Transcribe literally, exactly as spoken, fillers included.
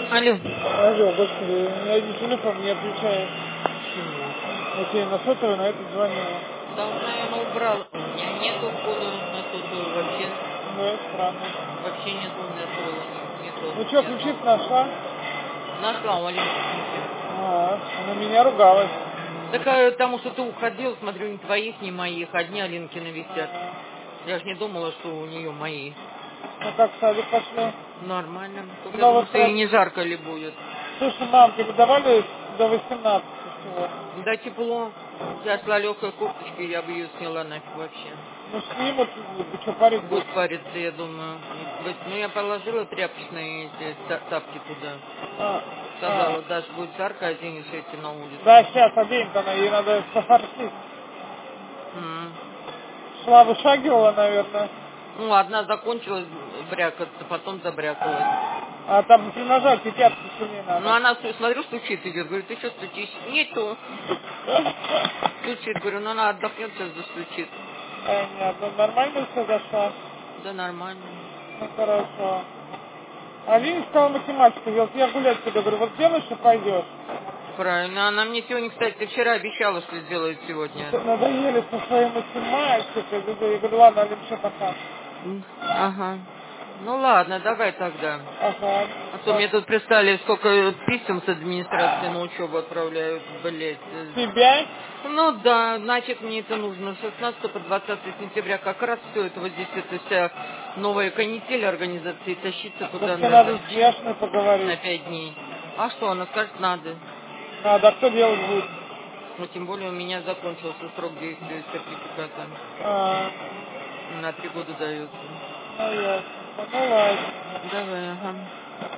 Алло. Алло, господи, у меня один телефон не отвечает. Почему? Вот я на сотовый, на этот звонила. Да он, наверное, убрал. У меня нету входа на сотовую вообще. Ну, это странно. Вообще нету у меня своего, ни, нету Ну что, ни ключи одного. нашла? Нашла у Алинки ключи. А, она меня ругалась. Так а, потому что ты уходил, смотрю, ни твоих, ни моих. Одни Алинкины висят. А, Я ж не думала, что у нее мои. ну как в садик пошли? Нормально. Только я Ну думаю, вот что ей про... не жарко ли будет. Слушай, мам, тебе давали до восемнадцати всего? Да тепло. Я шла легкой курточкой, я бы ее сняла нафиг вообще. Ну снимут, ты что, парить будешь? Будет париться, я думаю. Ну, я положила тряпочные эти та- тапки туда. А, Сказала, а. даже будет жарко, оденешь эти на улицу. Да, сейчас оденем-то она, ей надо пофартить. М. Шла, вышагивала, наверное. Ну, одна закончилась брякаться, потом забрякалась. А там при нажатии пятки сильнее Ну, надо. она, сту- смотрю, стучит, идет. Говорит, ты что стучишь? Нету. Стучит, говорю, ну она отдохнет, сейчас застучит. Понятно. Нормально все зашла? Да нормально. Ну, хорошо. Алина сказала математику делать. Я гулять туда говорю, вот сделаешь и пойдешь. Правильно. Она мне сегодня, кстати, вчера обещала, что сделает сегодня. Надоели со своей математикой. Я говорю, ладно, Алина, все, пока. М, Ага. Ну ладно, давай тогда. Ага. А то мне тут пристали, сколько писем с администрации на учебу отправляют, блядь. Тебя? Ну да, значит, мне это нужно. С шестнадцатого по двадцатое сентября как раз все это вот здесь, эта вся новая канитель организации, тащиться Да туда все надо надо с Яшиной на поговорить. пять дней. А что, она скажет, надо. Надо, а кто делать будет? Ну, тем более у меня закончился срок действия сертификата. А, На три года дается. ну ясно. Ну ладно. Давай, ага.